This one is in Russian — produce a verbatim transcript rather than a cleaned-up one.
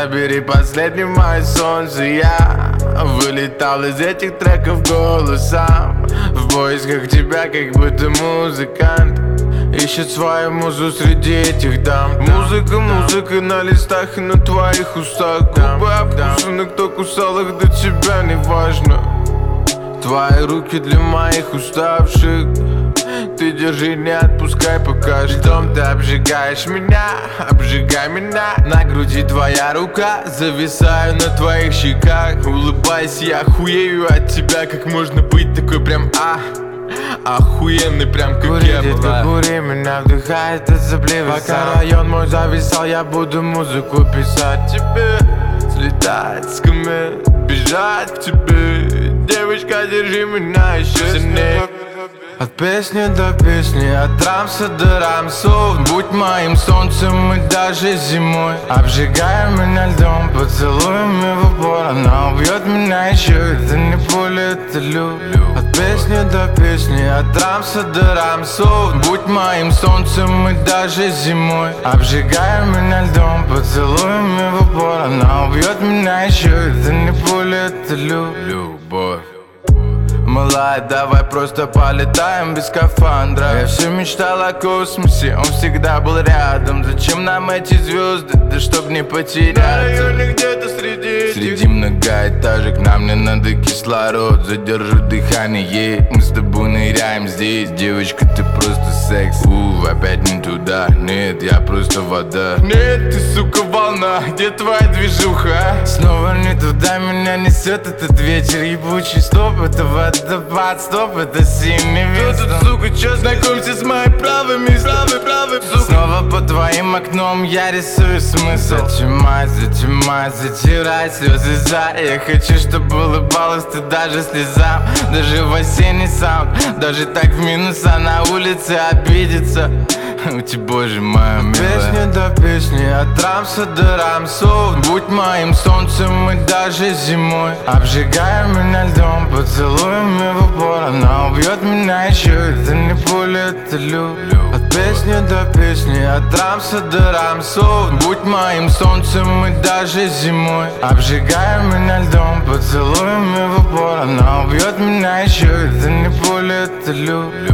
забери последнее мое солнце. Я вылетал из этих треков голосом в поисках тебя, как будто музыкант ищет свою музу среди этих дам. Музыка, музыка на листах и на твоих устах. Губы обкусаны, кто кусал их, до тебя не важно. Твои руки для моих уставших. Ты держи, не отпускай пока что. Ты обжигаешь меня, обжигай меня. На груди твоя рука, зависаю на твоих щеках. Улыбайся, я хуею от тебя. Как можно быть такой прям а охуенный, прям как кури, я была. Кури, меня вдыхает отзывливый сам. Пока район мой зависал, я буду музыку писать тебе. Слетать с комет, бежать к тебе. Девочка, держи меня еще сильнее. От песни до песни, от рамса до рамсов. Будь моим солнцем и даже зимой. Обжигая меня льдом, поцелуями в упор. Она убьет меня еще, это не пуля, это любовь. От песни до песни, от рамса до рамсов. Будь моим солнцем и даже зимой. Обжигая меня льдом, поцелуями в упор. Она убьет меня еще, это не пуля, это любовь. Малая, давай просто полетаем без скафандра. Я все мечтал о космосе, он всегда был рядом. Зачем нам эти звезды, да чтоб не потеряться? На районе где-то среди Среди многоэтажек нам не надо кислород. Задержу дыхание, мы с тобой ныряем здесь. Девочка, ты просто секс. У, опять не туда, нет, я просто вода. Нет, ты, сука, волна, где твоя движуха? Снова не туда меня несет этот вечер ебучий. Стоп, это вода. Водопад, стоп, это синий вес. Кто тут, сука, чё? Знакомься с моими правыми, правы, правы, сука. Снова под твоим окном я рисую смысл. Зачемай, зачемай, затирай слезы за. Я хочу, чтобы улыбалась ты даже слезам. Даже в осенний саунд, даже так в минус, а на улице обидится. У тебя, боже моя милая. От песни до песни, от рамса до рамсов. Будь моим солнцем и даже зимой. Обжигая меня льдом, поцелуями в упор. Она убьет меня еще, это не пуля, это любовь. От песни до песни, от рамса до рамсов. Будь моим солнцем и даже зимой. Обжигая меня льдом, поцелуями в упор. Она убьет меня еще, это не пуля, это любовь.